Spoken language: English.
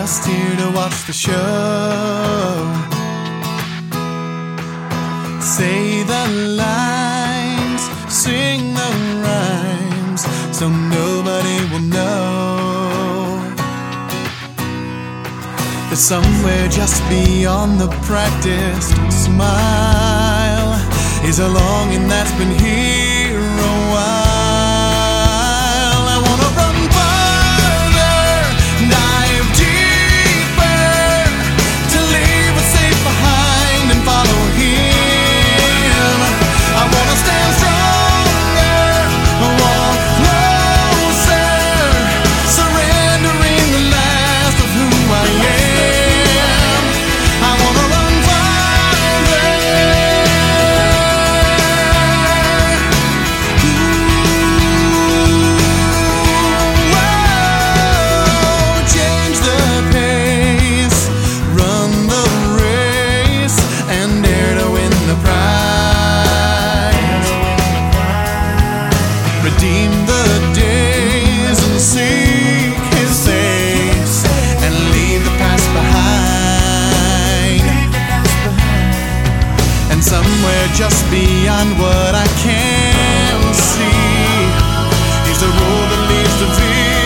just here to watch the show. Say the lines, sing the rhymes, so nobody will know that somewhere just beyond the practiced smile is a longing that's been here a while. I wanna run farther, dive deeper, to leave what's safe behind and follow him. I wanna stand stronger, walk closer, surrendering the last of who I am. I wanna run farther. Change the pace, run the race, and dare to win the prize. Redeem the days and seek his face, and leave the past behind. And somewhere just beyond what I can see is the road that leads to thee.